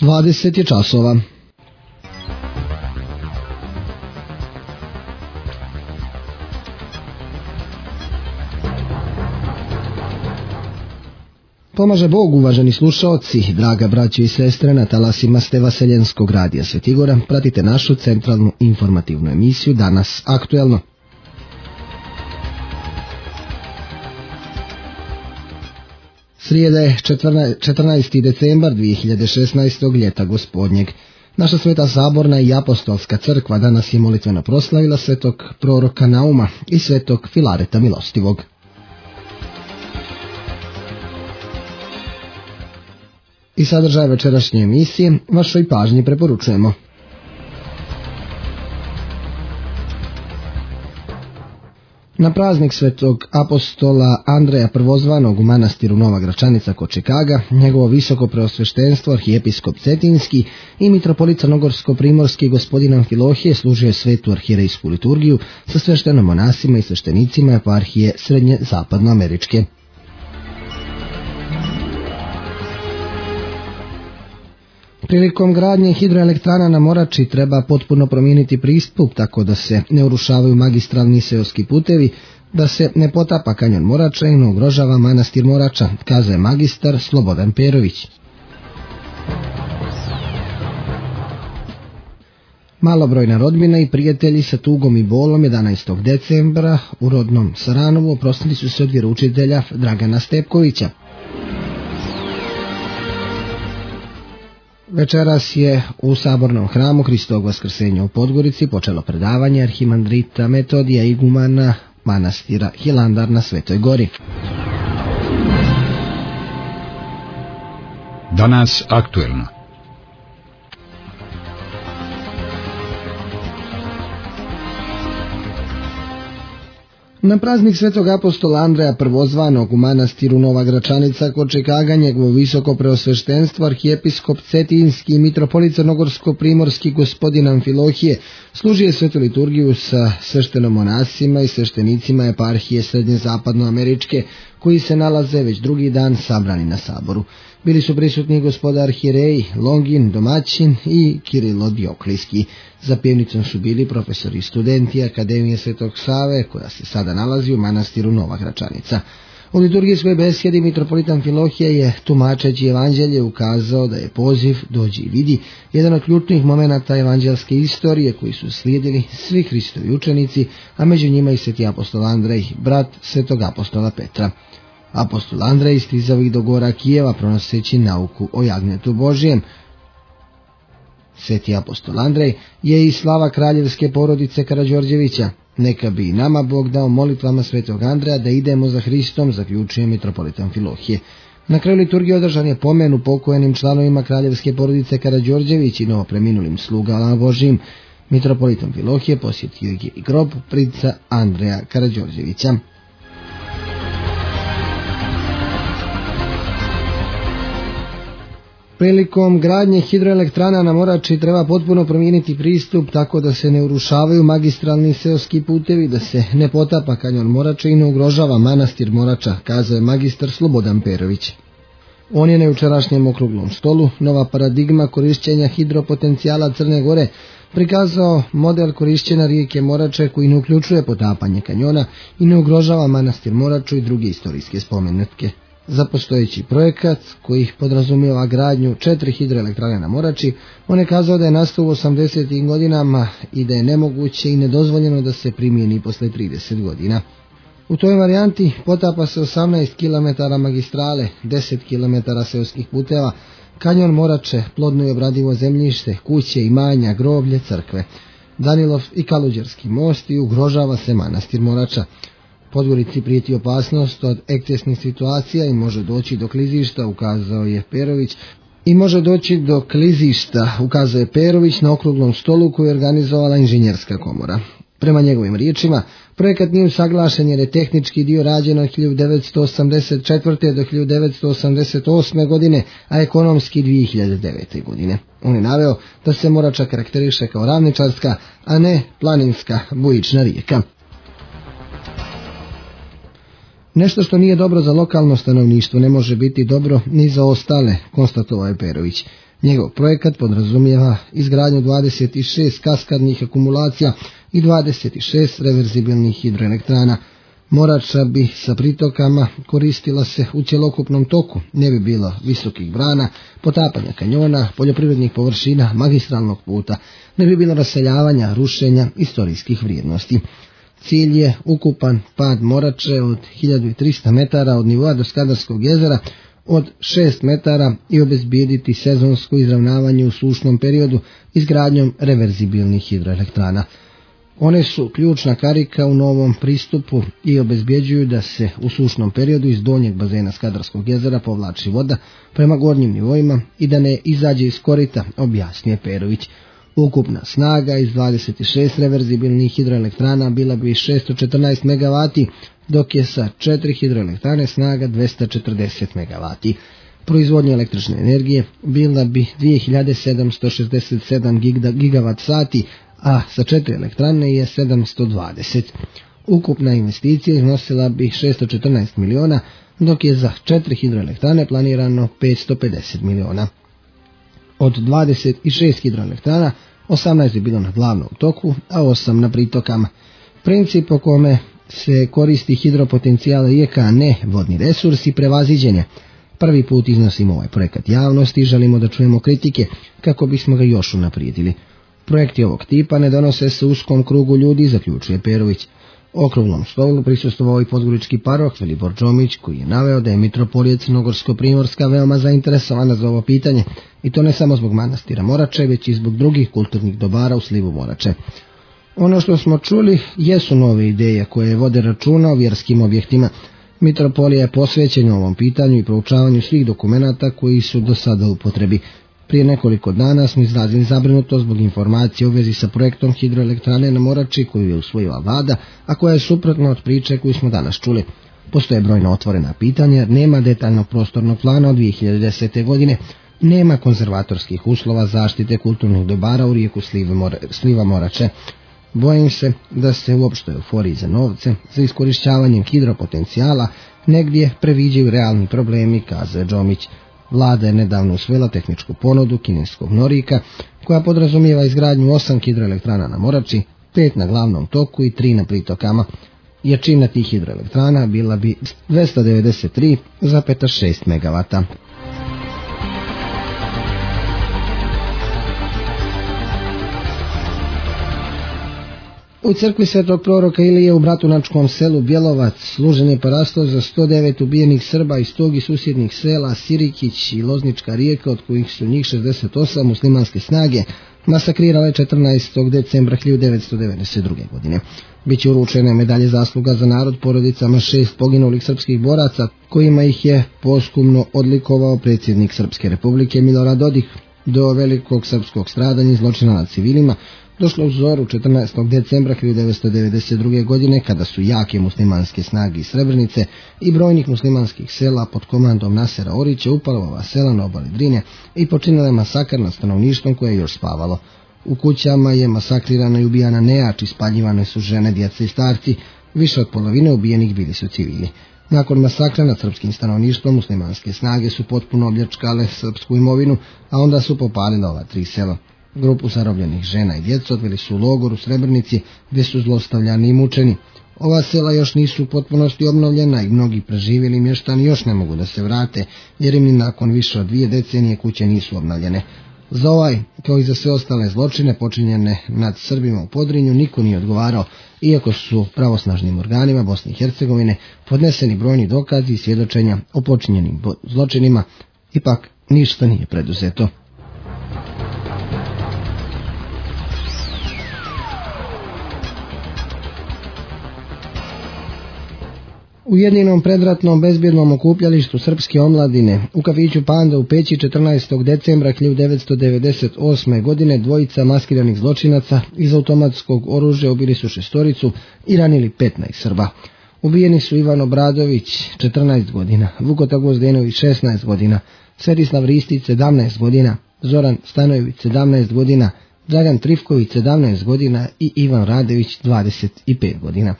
20 je časova. Pomaže Bog, uvaženi slušaoci, draga braćo i sestre, na talasima ste Vaseljenskog radija Svetigora. Pratite našu centralnu informativnu emisiju Danas aktuelno. Srijeda je 14. decembar 2016. ljeta gospodnjeg. Naša Sveta Saborna i Apostolska crkva danas je molitveno proslavila svetog proroka Nauma i svetog Filareta Milostivog. I sadržaj večerašnje emisije vašoj pažnji preporučujemo. Na praznik svetog apostola Andreja Prvozvanog u manastiru Nova Gračanica kod Čikaga, njegovo visoko preosveštenstvo arhijepiskop Cetinski i mitropolit Crnogorsko-primorski gospodin Amfilohije služio svetu arhijerejsku liturgiju sa sveštenom monasima i sveštenicima eparhije srednje zapadnoameričke. Prilikom gradnje hidroelektrana na Morači treba potpuno promijeniti pristup tako da se ne urušavaju magistralni seoski putevi, da se ne potapa kanjon Morača i ne ugrožava manastir Morača, kazao je magistar Slobodan Perović. Malobrojna rodbina i prijatelji sa tugom i bolom 11. decembra u rodnom Saranovu oprostili su se od vjeroučitelja Dragana Stepkovića. Večeras je u Sabornom hramu Hristovog Vaskrsenja u Podgorici počelo predavanje arhimandrita Metodija igumana manastira Hilandar na Svetoj Gori. Danas aktuelno. Na praznik svetog apostola Andreja Prvozvanog u manastiru Nova Gračanica kod Čikaga, njegovo visoko preosveštenstvo arhijepiskop Cetinski i mitropolit Crnogorsko-primorski gospodin Amfilohije služio svetu liturgiju sa sveštenom monasima i sveštenicima eparhije srednje zapadnoameričke koji se nalaze već drugi dan sabrani na saboru. Bili su prisutni gospodar arhijereji Longin, domaćin i Kirilo Dioklijski. Za pjevnicom su bili profesori i studenti Akademije Svetog Save, koja se sada nalazi u manastiru Nova Gračanica. U liturgijskoj besjedi mitropolit Amfilohije je, tumačeći evanđelje, ukazao da je poziv dođi i vidi jedan od ključnih momenata evanđelske istorije koji su slijedili svi Hristovi učenici, a među njima i sveti apostol Andrej, brat svetog apostola Petra. Apostol Andrej stizao ih do gora Kijeva pronoseći nauku o jagnjetu Božijem. Sveti apostol Andrej je i slava kraljevske porodice Karađorđevića. Neka bi i nama Bog dao molitvama svetog Andreja da idemo za Hristom, zaključuje mitropolit Amfilohije. Na kraju liturgije održan je pomen upokojenim članovima kraljevske porodice Karađorđević i novopreminulim slugama Božijim. Mitropolit Amfilohije posjetio je i grob princa Andreja Karađorđevića. Prilikom gradnje hidroelektrana na Morači treba potpuno promijeniti pristup tako da se ne urušavaju magistralni seoski putevi, da se ne potapa kanjon Morača i ne ugrožava manastir Morača, kazao je magistar Slobodan Perović. On je na jučerašnjem okruglom stolu Nova paradigma korišćenja hidropotencijala Crne Gore prikazao model korišćenja rijeke Morače koji ne uključuje potapanje kanjona i ne ugrožava manastir Moraču i druge istorijske spomenutke. Za postojeći projekat koji podrazumijeva gradnju 4 hidroelektrane na Morači, on je kazao da je nastao u 80. godinama i da je nemoguće i nedozvoljeno da se primijeni posle 30 godina. U toj varijanti potapa se 18 km magistrale, 10 km seoskih puteva, kanjon Morače, plodno i obradivo zemljište, kuće, imanja, groblje, crkve, Danilov i Kaluđerski most i ugrožava se manastir Morača. Podgorici prijeti opasnost od ekscesnih situacija i može doći do klizišta, ukazao je Perović. Ukazuje Perović na okruglom stolu koju je organizovala inženjerska komora. Prema njegovim riječima, projekat nije usaglašen jer je tehnički dio rađen od 1984. do 1988. godine, a ekonomski 2009. godine. On je naveo da se Morača karakteriše kao ravničarska, a ne planinska bujična rijeka. Nešto što nije dobro za lokalno stanovništvo ne može biti dobro ni za ostale, konstatovao je Perović. Njegov projekat podrazumijeva izgradnju 26 kaskadnih akumulacija i 26 reverzibilnih hidroelektrana. Morača bi sa pritokama koristila se u cjelokupnom toku, ne bi bilo visokih brana, potapanja kanjona, poljoprivrednih površina, magistralnog puta, ne bi bilo raseljavanja, rušenja istorijskih vrijednosti. Cilj je ukupan pad Morače od 1300 metara od nivoa do Skadarskog jezera od 6 metara i obezbijediti sezonsko izravnavanje u sušnom periodu izgradnjom reverzibilnih hidroelektrana. One su ključna karika u novom pristupu i obezbjeđuju da se u sušnom periodu iz donjeg bazena Skadarskog jezera povlači voda prema gornjim nivoima i da ne izađe iz korita, objasnije Perović. Ukupna snaga iz 26 reverzibilnih hidroelektrana bila bi 614 MW, dok je sa 4 hidroelektrane snaga 240 MW. Proizvodnja električne energije bila bi 2767 GWh, a sa 4 elektrane je 720. Ukupna investicija iznosila bi 614 miliona, dok je za 4 hidroelektrane planirano 550 miliona. Od 26 hidroelektrana 18 je bilo na glavnom toku, a 8 na pritokama. Princip po kome se koristi hidropotencijal rijeka, a ne vodni resursi, prevaziđen je. Prvi put iznosimo ovaj projekat javnosti i želimo da čujemo kritike kako bismo ga još unaprijedili. Projekti ovog tipa ne donose se uskom krugu ljudi, zaključuje Perović. Okruglom stolu prisustvovao i podgorički parok Velibor Đomić, koji je naveo da je mitropolija Crnogorsko-Primorska veoma zainteresovana za ovo pitanje, i to ne samo zbog manastira Morače, već i zbog drugih kulturnih dobara u slivu Morače. Ono što smo čuli jesu nove ideje koje vode računa o vjerskim objektima. Mitropolija je posvećena ovom pitanju i proučavanju svih dokumenata koji su do sada u upotrebi. Prije nekoliko dana smo izrazili zabrinutost zbog informacije u vezi sa projektom hidroelektrane na Morači koju je usvojila vlada, a koja je suprotna od priče koju smo danas čuli. Postoje brojna otvorena pitanja jer nema detaljnog prostornog plana od 2010. godine, nema konzervatorskih uslova zaštite kulturnih dobara u rijeku sliva Morače. Bojim se da se u opštoj euforiji za novce, za iskorišćavanjem hidropotencijala, negdje previđaju realni problemi, kazuje Đomić. Vlada je nedavno usvojila tehničku ponudu kineskog Norika, koja podrazumijeva izgradnju 8 hidroelektrana na Morači, 5 na glavnom toku i 3 na pritokama. Jačina tih hidroelektrana bila bi 293,6 MW. U crkvi Svetog proroka Ilije u Bratunačkom selu Bjelovac služen je parasto za 109 ubijenih Srba iz tog i susjednih sela Sirikić i Loznička rijeka, od kojih su njih 68 muslimanske snage masakrirale 14. decembra 1992. godine. Biće uručene medalje zasluga za narod porodicama 6 poginulih srpskih boraca, kojima ih je posthumno odlikovao predsjednik Srpske republike Milorad Dodik. Do velikog srpskog stradanja i zločina nad civilima došlo u zoru 14. decembra 1992. godine, kada su jake muslimanske snage iz Srebrenice i brojnih muslimanskih sela pod komandom Nasera Orića upale u ova sela na obali Drine i počinile masakr nad stanovništvom koje je još spavalo. U kućama je masakrirana i ubijana nejač, ispaljivane su žene, djeca i starci, više od polovine ubijenih bili su civili. Nakon masakra nad srpskim stanovništvom, muslimanske snage su potpuno opljačkale srpsku imovinu, a onda su popalile ova 3 sela. Grupu zarobljenih žena i djeca odveli su u logor u Srebrenici, gdje su zlostavljani i mučeni. Ova sela još nisu u potpunosti obnovljena i mnogi preživjeli mještani još ne mogu da se vrate, jer im ni nakon više od 2 decenije kuće nisu obnovljene. Za ovaj, kao i za sve ostale zločine počinjene nad Srbima u Podrinju, niko nije odgovarao, iako su pravosnažnim organima Bosne i Hercegovine podneseni brojni dokazi i svjedočenja o počinjenim zločinima, ipak ništa nije preduzeto. U jedinom predratnom bezbjednom okupljalištu srpske omladine u kafiću Panda u Peći 14. decembra 1998. godine dvojica maskiranih zločinaca iz automatskog oružja ubili su 6 i ranili 15 Srba. Ubijeni su Ivan Obradović 14 godina, Vukota Gvozdenović 16 godina, Svetislav Ristić 17 godina, Zoran Stanojević 17 godina, Dragan Trifković 17 godina i Ivan Radević 25 godina.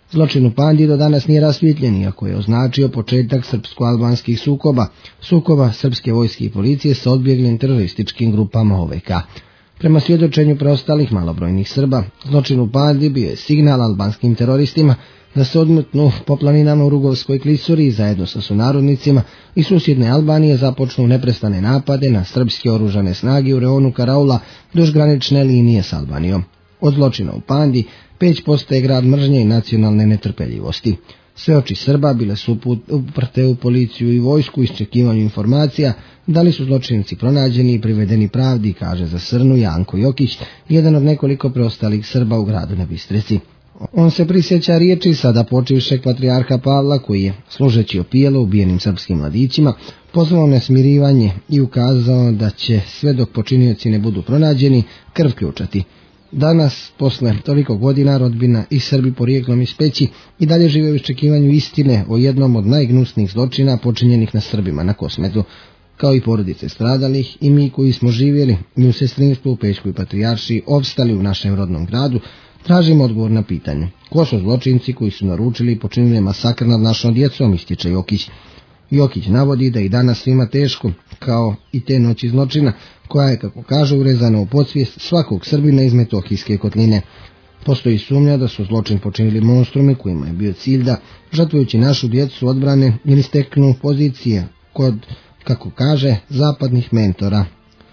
Zločin u Pandi do danas nije rasvijetljen, iako je označio početak srpsko-albanskih sukoba srpske vojske i policije sa odbjeglim terorističkim grupama OVK. Prema svjedočenju preostalih malobrojnih Srba, zločin u Pandi bio je signal albanskim teroristima da se odmetnu po planinama u Rugovskoj klisuri i zajedno sa sunarodnicima i susjedne Albanije započnu neprestane napade na srpske oružane snage u reonu Karaula duž granične linije s Albanijom. Od zločina u Pandi Peć postaje grad mržnje i nacionalne netrpeljivosti. Sve oči Srba bile su uprte u policiju i vojsku u iščekivanju informacija da li su zločinci pronađeni i privedeni pravdi, kaže za Srnu Janko Jokić, jedan od nekoliko preostalih Srba u gradu na Bistrici. On se prisjeća riječi sada počivšeg patrijarha Pavla, koji je, služeći opijelo ubijenim srpskim mladićima, pozvao na smirivanje i ukazao da će sve dok počinioci ne budu pronađeni krv ključati. Danas, posle toliko godina, rodbina i Srbi porijeklom iz Peći i dalje žive u iščekivanju istine o jednom od najgnusnijih zločina počinjenih na Srbima na Kosmetu, kao i porodice stradalih i mi koji smo živjeli i u sestrinstvu u Pećkoj patrijaršiji opstali u našem rodnom gradu, tražimo odgovor na pitanje. Ko su zločinci koji su naručili i počinili masakr nad našom djecom, ističe Jokić. Jokić navodi da i danas svima teško, kao i te noći zločina, koja je, kako kaže, urezana u podsvijest svakog Srbina iz Metohijske kotline. Postoji sumnja da su zločin počinili monstrumi kojima je bio cilj da, žrtvujući našu djecu, odbrane ili steknu pozicije kod, kako kaže, zapadnih mentora.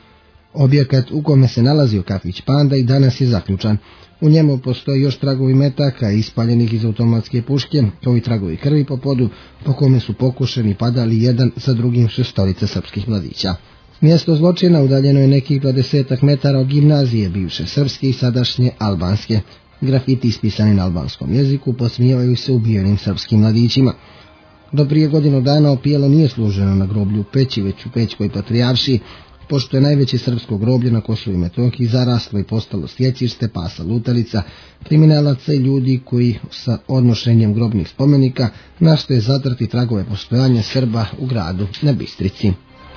Objekat u kome se nalazio kafić Panda i danas je zaključan. U njemu postoji još tragovi metaka ispaljenih iz automatske puške, kao i tragovi krvi po podu, po kome su pokušeni padali jedan za drugim šestorice srpskih mladića. Mjesto zločina udaljeno je nekih 20 metara od gimnazije, bivše srpske i sadašnje albanske. Grafiti ispisani na albanskom jeziku posmijevaju se ubijenim srpskim mladićima. Do prije godinu dana opijelo nije služeno na groblju Peći, već u Pećkoj patrijaršiji, pošto je najveće srpsko groblje na Kosovu i Metohiji zaraslo i postalo sjecište, pasa lutalica, kriminalaca i ljudi koji sa odnošenjem grobnih spomenika nastoje zatrti tragove postojanja Srba u gradu na Bistrici.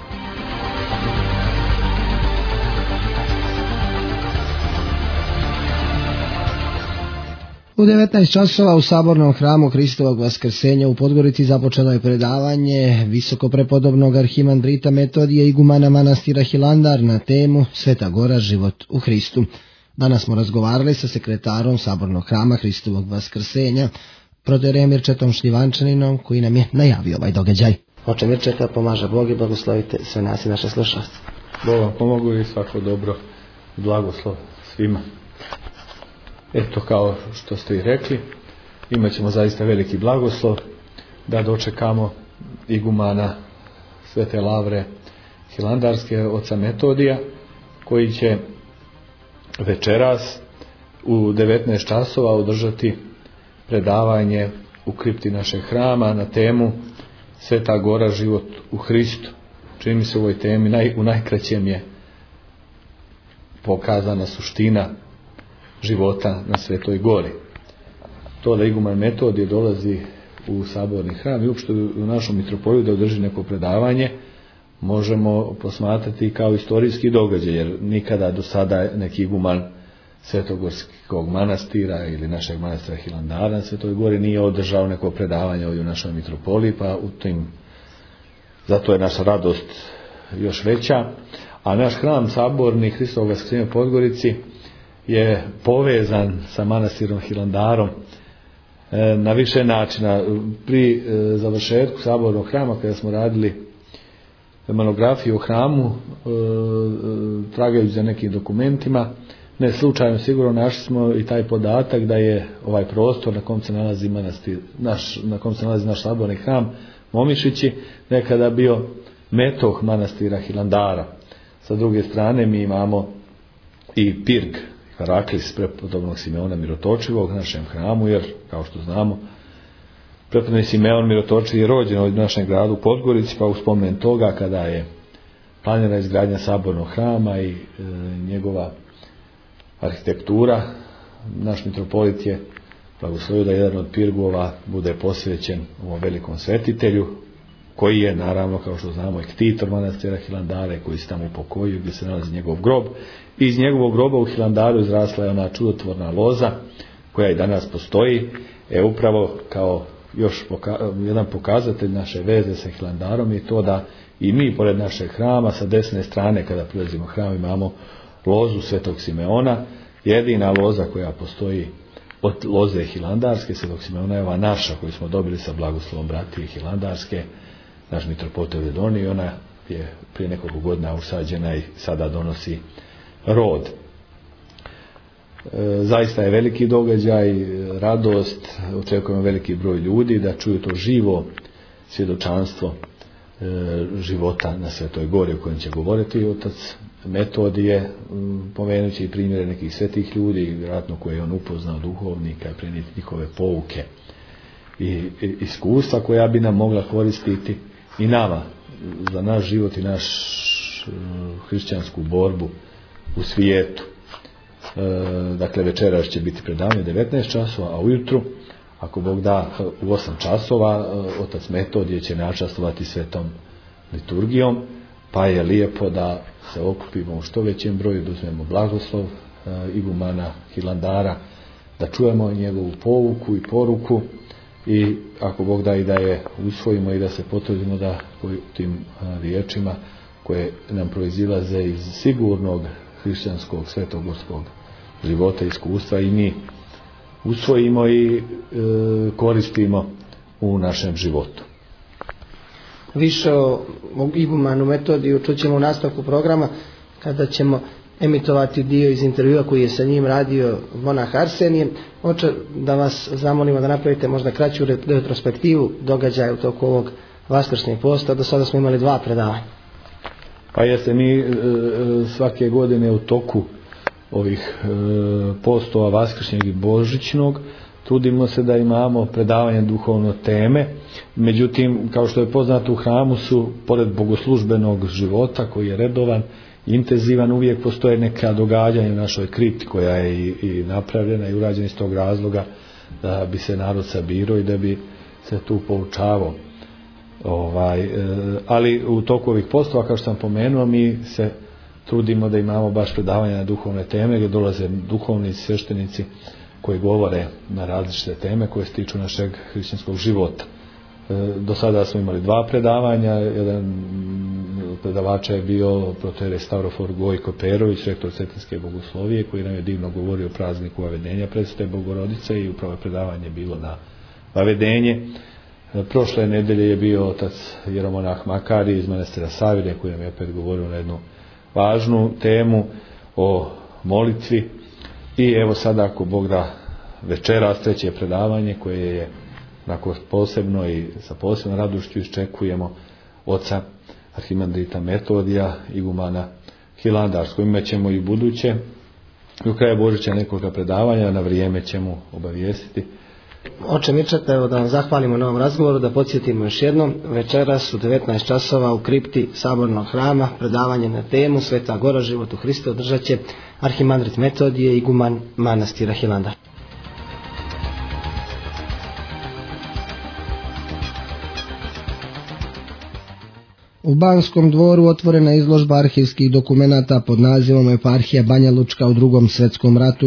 U 19 časova u Sabornom hramu Hristovog Vaskrsenja u Podgorici započelo je predavanje visokoprepodobnog arhimandrita Metodija igumana manastira Hilandar na temu Sveta Gora, život u Hristu. Danas smo razgovarali sa sekretarom Sabornog hrama Hristovog Vaskrsenja, protoijerejem Mirčetom Šljivančaninom, koji nam je najavio ovaj događaj. Oče Mirčeta, pomaže Bog i blagoslovite sve nas i naše slušalce. Bog vam pomogu i svako dobro, blagoslov svima. Eto, kao što ste i rekli, imat ćemo zaista veliki blagoslov da dočekamo igumana Svete Lavre Hilandarske, oca Metodija, koji će večeras u 19 časova održati predavanje u kripti našeg hrama na temu Sveta Gora, život u Hristu. Čini mi se u ovoj temi u najkraćem je pokazana suština života na Svetoj Gori. To da iguman Metodije dolazi u Saborni hram i uopšte u našu mitropoliju da održi neko predavanje možemo posmatrati kao istorijski događaj, jer nikada do sada neki iguman Svetogorskog manastira ili našeg manastira Hilandara na Svetoj Gori nije održao neko predavanje ovdje u našoj mitropoliji, pa zato je naša radost još veća. A naš hram Saborni Hristovog Vaskrsenja u Podgorici je povezan sa manastirom Hilandarom na više načina. Pri završetku Sabornog hrama, kada smo radili monografiju o hramu, tragajući za nekim dokumentima, ne slučajno sigurno našli smo i taj podatak da je ovaj prostor na kom se nalazi naš Saborni hram Momišići nekada bio metoh manastira Hilandara. Sa druge strane mi imamo i pirg Heraklis prepodobnog Simeona Mirotočivog u našem hramu, jer kao što znamo prepodobni Simeon Mirotočiv je rođen u našem gradu u Podgorici, pa u spomen toga kada je planirana izgradnja Sabornog hrama i njegova arhitektura, naš mitropolit je blagoslovio da jedan od pirgova bude posvećen ovom velikom svetitelju, koji je naravno, kao što znamo, ektitor manastira Hilandara, koji se tamo upokojio, gdje se nalazi njegov grob. Iz njegovog groba u Hilandaru izrasla je ona čudotvorna loza koja i danas postoji, upravo kao još jedan pokazatelj naše veze sa Hilandarom je to da i mi pored našeg hrama sa desne strane kada prilazimo hram imamo lozu Svetog Simeona, jedina loza koja postoji od loze Hilandarske, Svetog Simeona je ova naša koju smo dobili sa blagoslovom bratije Hilandarske, naš mitropolit Vedoni, i ona je prije nekoliko godina usađena i sada donosi rod. Zaista je veliki događaj, radost, očekujemo veliki broj ljudi da čuju to živo svjedočanstvo života na Svetoj Gori o kojem će govoriti otac Metodije, pomenući i primjere nekih svetih ljudi, vjerojatno koje je on upoznao duhovnika, prenijeti njihove pouke i iskustva koja bi nam mogla koristiti i nama za naš život i naš hrišćansku borbu u svijetu. Dakle, večeras će biti predavanje 19 časova, a ujutru, ako Bog da, u 8 časova otac Metodije će načastovati svetom liturgijom, pa je lijepo da se okupimo u što većem broju, da uzmemo blagoslov igumana Hilandara, da čujemo njegovu pouku i poruku i ako Bog da i da je usvojimo i da se potrudimo da tim riječima koje nam proizilaze iz sigurnog hrišćanskog svetogorskog života i iskustva i mi usvojimo i koristimo u našem životu. Više o igumanu Metodiju čućemo u nastavku programa kada ćemo emitovati dio iz intervjua koji je sa njim radio monah Arsenije. Hoće da vas zamolimo da napravite možda kraću retrospektivu događaja u toku ovog vaskršnjeg posta. Do sada smo imali 2 predavanja. Pa jeste, mi svake godine u toku ovih postova vaskršnjeg i božićnog trudimo se da imamo predavanje duhovno teme. Međutim, kao što je poznato, u hramu su, pored bogoslužbenog života koji je redovan, intenzivan, uvijek postoje neka događanja u našoj kripti koja je i napravljena i urađena iz tog razloga da bi se narod sabirao i da bi se tu poučavao. Ali u toku ovih postova, kao što sam pomenuo, mi se trudimo da imamo baš predavanja na duhovne teme gdje dolaze duhovni sveštenici koji govore na različite teme koje se tiču našeg hrišćanskog života. Do sada smo imali 2 predavanja, jedan predavača je bio protoijerej Stavrofor Gojko Perović, rektor Cetinske bogoslovije, koji nam je divno govorio o prazniku Vavedenja Presvete Bogorodice i upravo predavanje bilo na Vavedenje. Prošle nedelje je bio otac jeromonah Makari iz manastira Savine koji nam je opet govorio na jednu važnu temu o molitvi. I evo sada, ako Bog da, večeras 3. predavanje koje je onako posebno i sa posebnom radošću iščekujemo oca arhimandrita Metodija, igumana Hilandarskog. Imat ćemo i buduće do kraja Božića nekoliko predavanja, na vrijeme ćemo obavijestiti. Oče Mirčeta, evo da vam zahvalimo na ovom razgovoru, da podsjetimo još jednom, večeras u 19 časova u kripti Sabornog hrama predavanje na temu Sveta Gora, život u Hristu održat će arhimandrit Metodije, iguman manastira Hilandar. U Banskom dvoru otvorena izložba arhivskih dokumenata pod nazivom Eparhija Banja Lučka u Drugom svjetskom ratu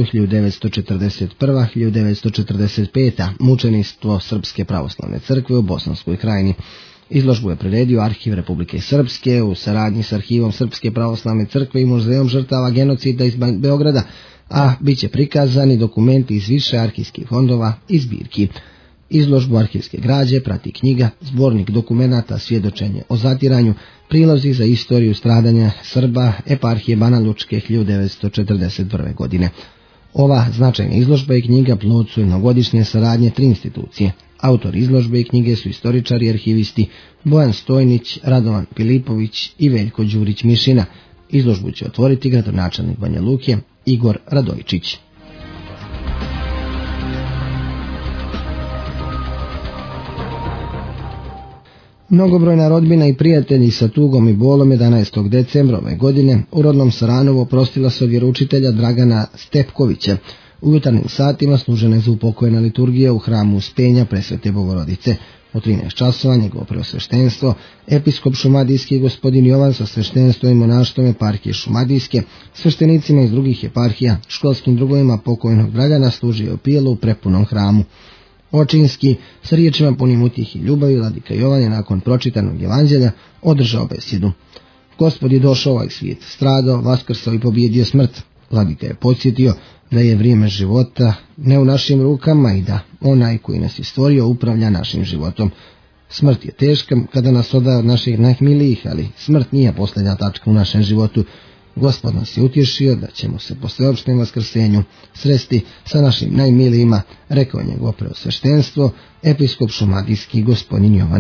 1941-1945. Mučeništvo Srpske pravoslavne crkve u Bosanskoj krajini. Izložbu je priredio Arhiv Republike Srpske u saradnji s Arhivom Srpske pravoslavne crkve i Muzejom žrtava genocida iz Beograda, a bit će prikazani dokumenti iz više arhivskih fondova i zbirki. Izložbu arhivske građe prati knjiga, zbornik dokumenata, svjedočenje o zatiranju, prilozi za istoriju stradanja Srba Eparhije Banja Lučke 1941. godine. Ova značajna izložba i knjiga plod su jednogodišnje saradnje 3 institucije. Autori izložbe i knjige su istoričari i arhivisti Bojan Stojnić, Radovan Filipović i Veljko Đurić Mišina. Izložbu će otvoriti gradonačelnik Banja Luke Igor Radojčić. Mnogobrojna rodbina i prijatelji sa tugom i bolom 11. decembra ove godine u rodnom Saranovu oprostila se od vjeroučitelja Dragana Stepkovića. U jutarnjim satima služena je za upokojena liturgija u hramu Uspenja Presvete Bogorodice. U 13 časova njegovo preosveštenstvo, episkop šumadijski gospodin Jovan sa sveštenstvom i monaštvom eparhije šumadijske, sveštenicima iz drugih eparhija, školskim drugovima pokojnog Dragana služio opijelo u prepunom hramu. Očinski, sa riječima punim utjehe i ljubavi, vladika Jovan je nakon pročitanog evanđelja održao besjedu. Gospod je došao ovaj svijet, stradao, vaskrsao i pobjedio smrt. Vladika je podsjetio da je vrijeme života ne u našim rukama i da onaj koji nas je stvorio upravlja našim životom. Smrt je teška kada nas odaje od naših najmilijih, ali smrt nije posljednja tačka u našem životu. Gospod nas je utješio da ćemo se po sveopštem vaskrsenju sresti sa našim najmilijima, rekao njegovo preosveštenstvo, episkop šumadijski gospodin Jovan.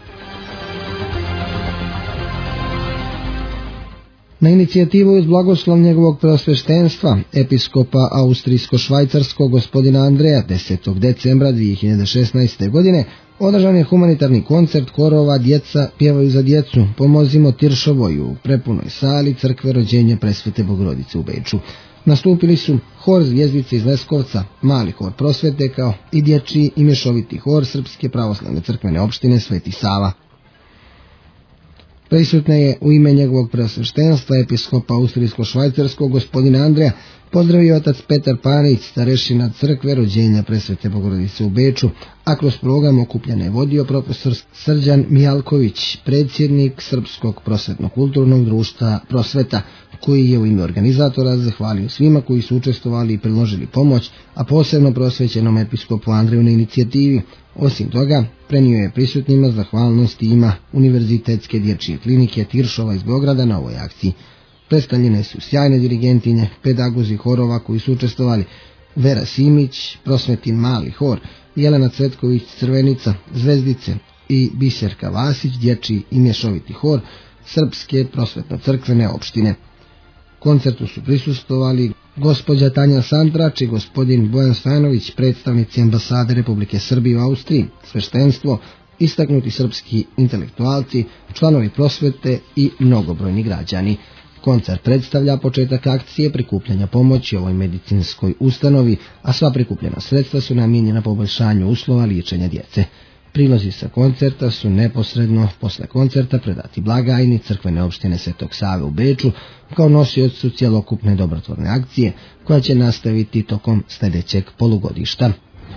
Na inicijativu uz blagoslov njegovog preosveštenstva, episkopa austrijsko-švajcarskog gospodina Andreja 10. decembra 2016. godine, održan je humanitarni koncert korova Djeca pjevaju za djecu, pomozimo Tiršovoj u prepunoj sali crkve Rođenja Presvete Bogorodice u Beču. Nastupili su hor Zvijezdice iz Leskovca, mali hor prosvete kao i dječji i mješoviti hor Srpske pravoslavne crkvene opštine Sveti Sava. Prisutna je u ime njegovog preosveštenstva episkopa austrijsko-švajcarskog gospodina Andreja pozdravio otac Petar Panić, starešina crkve Rođenja Presvete Bogorodice u Beču, a kroz program okupljanje je vodio profesor Srđan Mijalković, predsjednik Srpskog prosvetno-kulturnog društva Prosveta, koji je u ime organizatora zahvalio svima koji su učestvovali i priložili pomoć, a posebno prosvećenom episkopu Andreju na inicijativi. Osim toga, prenio je prisutnima zahvalnost ima Univerzitetske dječje klinike Tiršova iz Beograda na ovoj akciji. Predstavljene su sjajne dirigentinje, pedagozi horova koji su učestvovali: Vera Simić, prosvetin mali hor, Jelena Cvetković Crvenica, Zvezdice i Biserka Vasić, dječji i mješoviti hor Srpske prosvetno-crkvene opštine. Koncertu su prisustvovali gospođa Tanja Santrač i gospodin Bojan Stojanović, predstavnici ambasade Republike Srbije u Austriji, sveštenstvo, istaknuti srpski intelektualci, članovi prosvete i mnogobrojni građani. Koncert predstavlja početak akcije prikupljanja pomoći ovoj medicinskoj ustanovi, a sva prikupljena sredstva su namijenjena poboljšanju uslova liječenja djece. Prilozi sa koncerta su neposredno posle koncerta predati blagajni crkvene opštine Svetog Save u Beču kao nosiocu cjelokupne dobrotvorne akcije koja će nastaviti tokom sljedećeg polugodišta.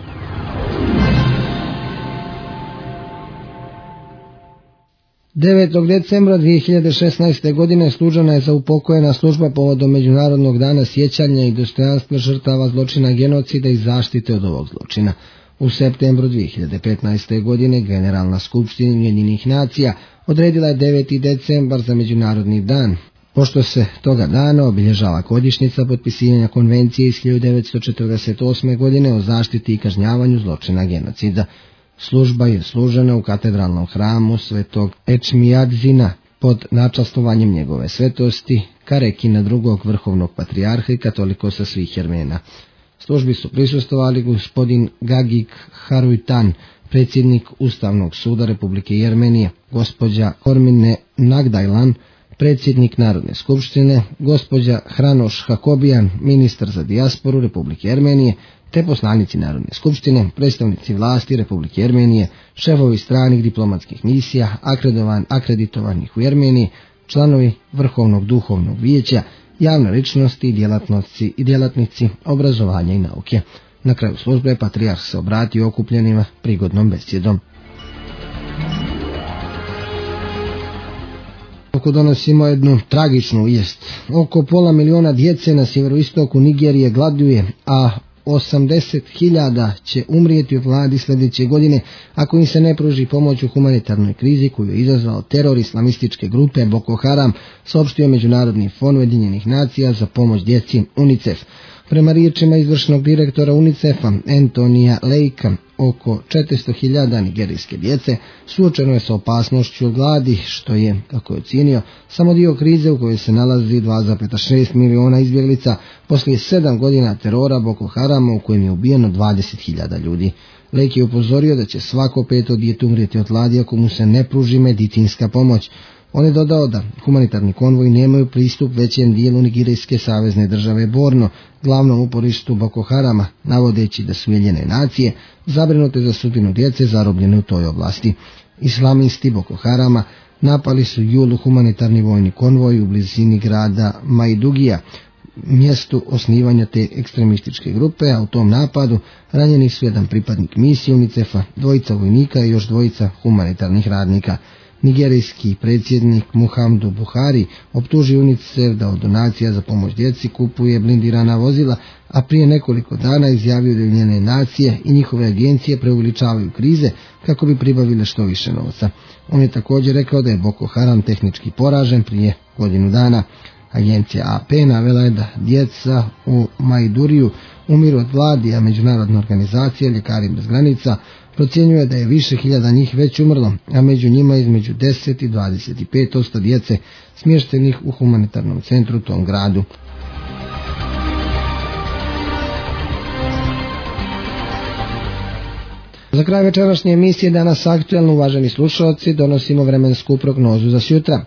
Devetog decembra 2016. godine služena je zaupokojena služba povodom Međunarodnog dana sjećanja i dostojanstva žrtava zločina genocida i zaštite od ovog zločina. U septembru 2015. godine Generalna skupština Ujedinjenih nacija odredila je 9. decembar za Međunarodni dan, pošto se toga dana obilježava godišnjica potpisivanja konvencije iz 1948. godine o zaštiti i kažnjavanju zločina genocida. Služba je služena u katedralnom hramu Svetog Ečmijadzina pod načastvovanjem njegove svetosti Karekina II. Vrhovnog patrijarha i katolikosa svih Jermena. Službi su prisustvovali gospodin Gagik Harujtan, predsjednik Ustavnog suda Republike Jermenije, gospođa Hormine Nagdajlan, predsjednik Narodne skupštine, gospođa Hranoš Hakobijan, ministar za dijasporu Republike Jermenije, te poslanici Narodne skupštine, predstavnici vlasti Republike Jermenije, šefovi stranih diplomatskih misija, akreditovanih u Jermeniji, članovi Vrhovnog duhovnog vijeća, javne ličnosti i djelatnici obrazovanja i nauke. Na kraju službe patrijarh se obratio okupljenima prigodnom besjedom. Oko donosimo jednu tragičnu vijest. Oko 500.000 djece na sjeveroistoku Nigerije gladuje, a 80.000 će umrijeti od gladi sljedeće godine ako im se ne pruži pomoć u humanitarnoj krizi koju je izazvao teror islamističke grupe Boko Haram, saopštio Međunarodni fond Ujedinjenih nacija za pomoć djeci UNICEF. Prema riječima izvršnog direktora UNICEF-a Antonija Lejka, oko 400.000 nigerijske djece suočeno je sa opasnošću od gladi, što je, kako je ocijenio, samo dio krize u kojoj se nalazi 2,6 miliona izbjeglica poslije 7 godina terora Boko Harama u kojem je ubijeno 20.000 ljudi. Lejk je upozorio da će svako 5. dijete umrijeti od gladi ako mu se ne pruži medicinska pomoć. On je dodao da humanitarni konvoji nemaju pristup većem dijelu nigerijske savezne države Borno, glavnom uporištu Boko Harama, navodeći da su Ujedinjene nacije zabrinute za sudbinu djece zarobljene u toj oblasti. Islamisti Boko Harama napali su julu humanitarni vojni konvoj u blizini grada Maidugija, mjestu osnivanja te ekstremističke grupe, a u tom napadu ranjeni su jedan pripadnik misije UNICEF-a, 2 vojnika i još 2 humanitarnih radnika. Nigerijski predsjednik Muhammadu Buhari optuži UNICEF da od donacija za pomoć djeci kupuje blindirana vozila, a prije nekoliko dana izjavio da Ujedinjene nacije i njihove agencije preuveličavaju krize kako bi pribavile što više novca. On je također rekao da je Boko Haram tehnički poražen prije godinu dana. Agencija AP navela je da djeca u Maiduriju umiru od gladi, a međunarodna organizacija Ljekari bez granica procjenjuje da je više hiljada njih već umrlo, a među njima između 10 i 25% djece smještenih u humanitarnom centru u tom gradu. Za kraj večerašnje emisije Danas aktuelno, uvaženi slušalci, donosimo vremensku prognozu za sutra.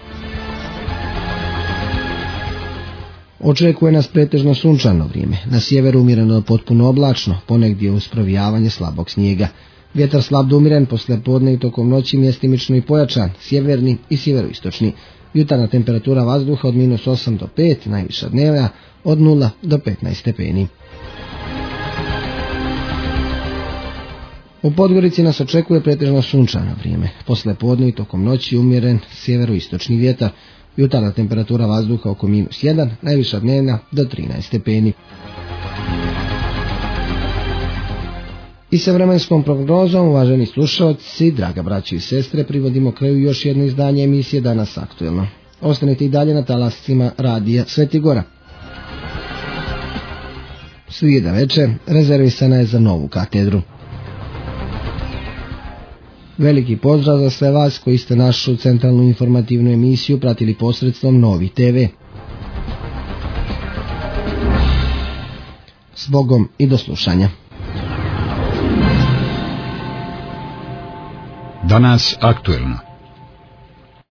Očekuje nas pretežno sunčano vrijeme, na sjeveru umjereno do potpuno oblačno, ponegdje uz provijavanje slabog snijega. Vjetar slab do umiren, poslijepodne i tokom noći mjestimično i pojačan, sjeverni i sjeveroistočni. Jutarnja temperatura vazduha od -8 do 5, najviša dnevna od 0 do 15 stepeni. U Podgorici nas očekuje pretežno sunčano vrijeme, poslijepodne i tokom noći umjeren sjeveroistočni vjetar. Jutarnja temperatura vazduha oko -1, najviša dnevna do 13 stepeni. I sa vremenskom prognozom, uvaženi slušalci, draga braćo i sestre, privodimo kraju još jedno izdanje emisije Danas aktuelno. Ostanite i dalje na talascima radija Sveti Gora. Srijeda večer rezervisana je za Novu katedru. Veliki pozdrav za sve vas koji ste našu centralnu informativnu emisiju pratili posredstvom Novi TV. S Bogom i do slušanja. Danas aktuelno.